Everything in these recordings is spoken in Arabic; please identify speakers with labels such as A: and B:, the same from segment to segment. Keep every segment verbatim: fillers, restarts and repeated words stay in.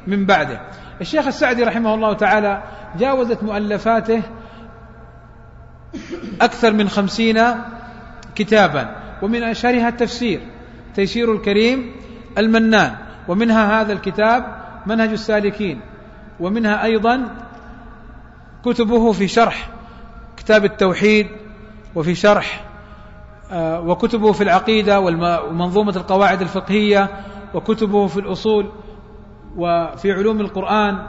A: من بعده. الشيخ السعدي رحمه الله تعالى جاوزت مؤلفاته أكثر من خمسين كتابا، ومن أشهرها التفسير تيسير الكريم المنان، ومنها هذا الكتاب منهج السالكين، ومنها أيضا كتبه في شرح كتاب التوحيد، وفي شرح وكتبه في العقيدة ومنظومة القواعد الفقهية، وكتبه في الأصول وفي علوم القرآن.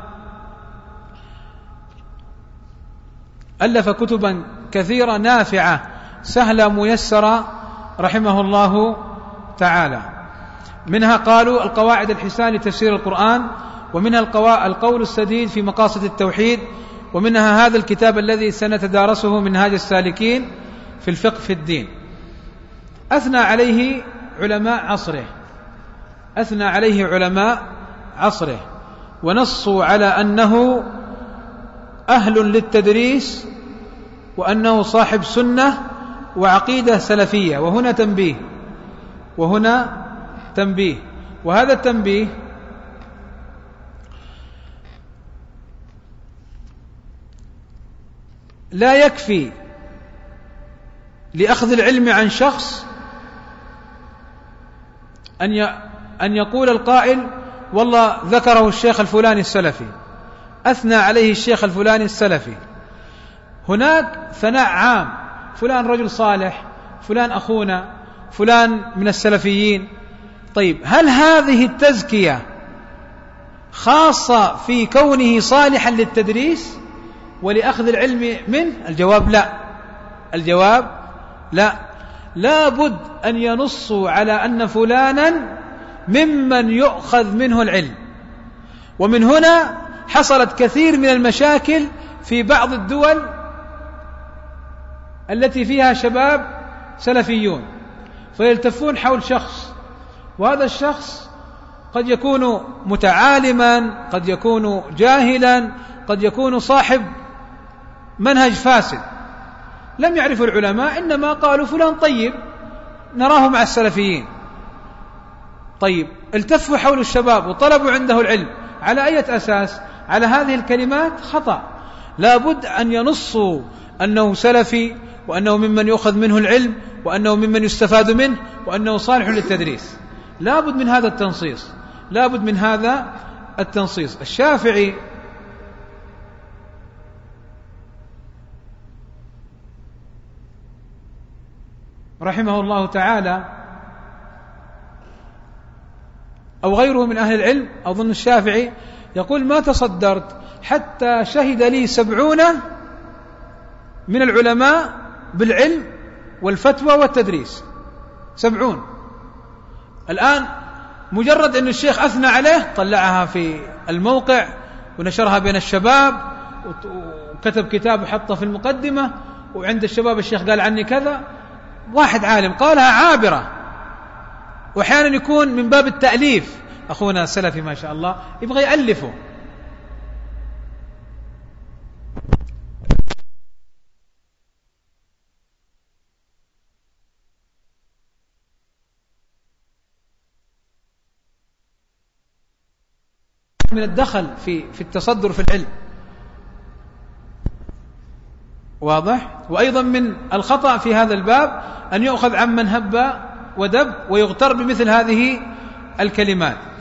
A: ألف كتبا كثيرة نافعة سهلة ميسرة رحمه الله تعالى. منها قالوا القواعد الحسان لتفسير القرآن، ومنها القول السديد في مقاصد التوحيد، ومنها هذا الكتاب الذي سنتدارسه منهاج السالكين في الفقه في الدين. أثنى عليه علماء عصره أثنى عليه علماء عصره ونصوا على أنه أهل للتدريس، وأنه صاحب سنة وعقيدة سلفية. وهنا تنبيه وهنا تنبيه وهذا التنبيه لا يكفي لأخذ العلم عن شخص أن أن يقول القائل والله ذكره الشيخ الفلاني السلفي، أثنى عليه الشيخ الفلاني السلفي. هناك ثناء عام، فلان رجل صالح، فلان أخونا، فلان من السلفيين. طيب، هل هذه التزكية خاصة في كونه صالحا للتدريس ولأخذ العلم منه؟ الجواب لا الجواب لا لا بد أن ينصوا على أن فلانا ممن يؤخذ منه العلم. ومن هنا حصلت كثير من المشاكل في بعض الدول التي فيها شباب سلفيون، فيلتفون حول شخص، وهذا الشخص قد يكون متعالما، قد يكون جاهلا، قد يكون صاحب منهج فاسد. لم يعرف العلماء، إنما قالوا فلان طيب نراه مع السلفيين. طيب، التفوا حول الشباب وطلبوا عنده العلم على أي أساس؟ على هذه الكلمات؟ خطأ. لا بد أن ينصوا أنه سلفي، وأنه ممن يؤخذ منه العلم، وأنه ممن يستفاد منه، وأنه صالح للتدريس. لا بد من هذا التنصيص لا بد من هذا التنصيص. الشافعي رحمه الله تعالى أو غيره من أهل العلم، أظن الشافعي يقول ما تصدرت حتى شهد لي سبعون من العلماء بالعلم والفتوى والتدريس. سبعون. الآن مجرد أن الشيخ أثنى عليه طلعها في الموقع ونشرها بين الشباب، وكتب كتاب وحطه في المقدمة، وعند الشباب الشيخ قال عني كذا. واحد عالم قالها عابرة، وأحيانا يكون من باب التأليف. أخونا سلفي ما شاء الله يبغى يألفه. من الدخل في في التصدر في العلم، واضح. وأيضا من الخطأ في هذا الباب أن يؤخذ عمن هب ودب ويغتر بمثل هذه الكلمات.